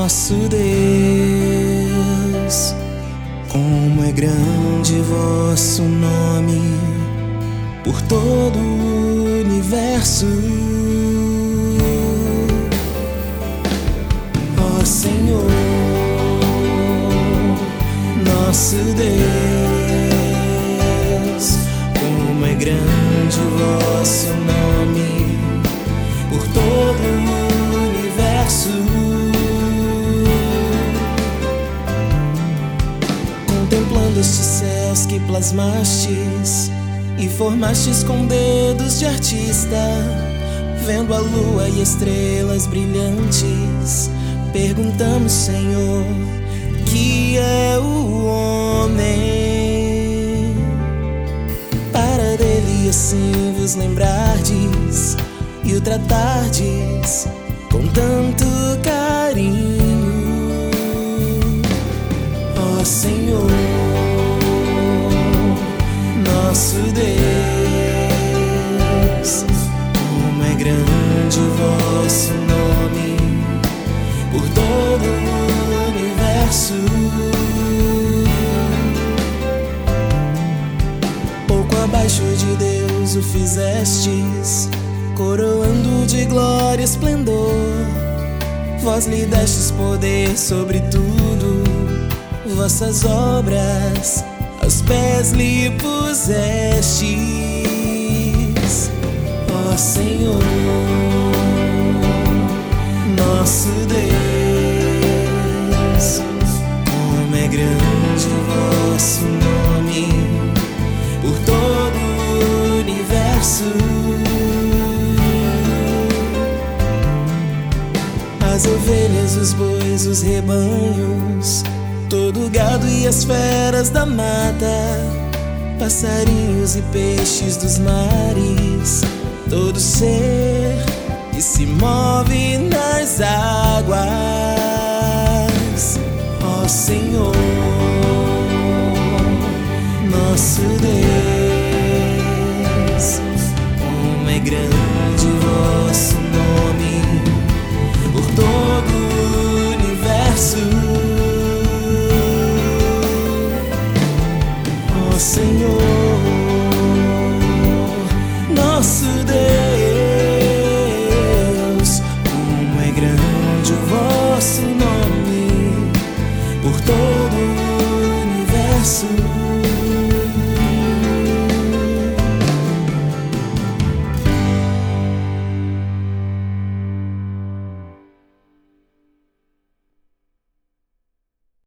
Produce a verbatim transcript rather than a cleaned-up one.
nosso Deus, como é grande vosso nome por todo o universo. Ó Senhor, nosso Deus, como é grande vosso nome por todo o universo. Contemplando estes céus que plasmastes e formastes com dedos de artista, vendo a lua e estrelas brilhantes, perguntamos, Senhor, que é o homem, para dele assim vos lembrardes e o tratardes com tanto carinho. Ó Senhor, nosso Deus, como é grande o vosso nome por todo o universo. Pouco abaixo de Deus o fizestes, coroando de glória e esplendor. Vós lhe destes poder sobre tudo, vossas obras aos pés lhe pusestes. Ó Senhor, nosso Deus, como é grande o vosso nome por todo o universo. As ovelhas, os bois, os rebanhos, todo o gado e as feras da mata, passarinhos e peixes dos mares, todo ser que se move nas águas. Ó Senhor, nosso Deus, como é grande o vosso nome por todo o universo. Ó Senhor, nosso Deus, como é grande o vosso nome por todo o universo.